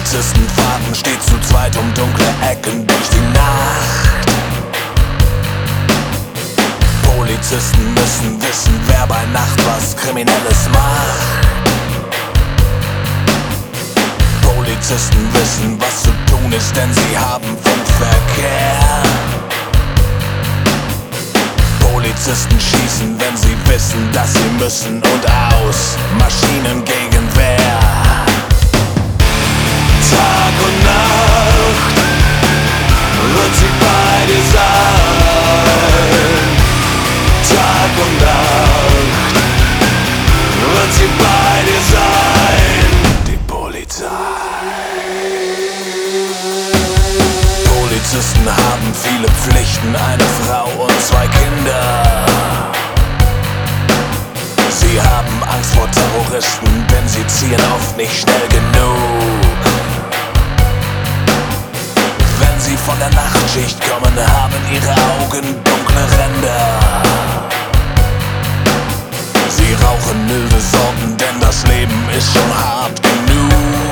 Polizisten fahren stets zu zweit um dunkle Ecken durch die Nacht. Polizisten müssen wissen, wer bei Nacht was Kriminelles macht. Polizisten wissen, was zu tun ist, denn sie haben Funkverkehr. Polizisten schießen, wenn sie wissen, dass sie müssen, und aus Maschinengegenwehr. Tag und Nacht wird sie bei dir sein. Tag und Nacht wird sie bei dir sein. Die Polizei. Polizisten haben viele Pflichten, eine Frau und 2 Kinder. Sie haben Angst vor Terroristen, denn sie ziehen oft nicht schnell genug. Wenn sie von der Nachtschicht kommen, haben ihre Augen dunkle Ränder. Sie rauchen milde Sorten, denn das Leben ist schon hart genug.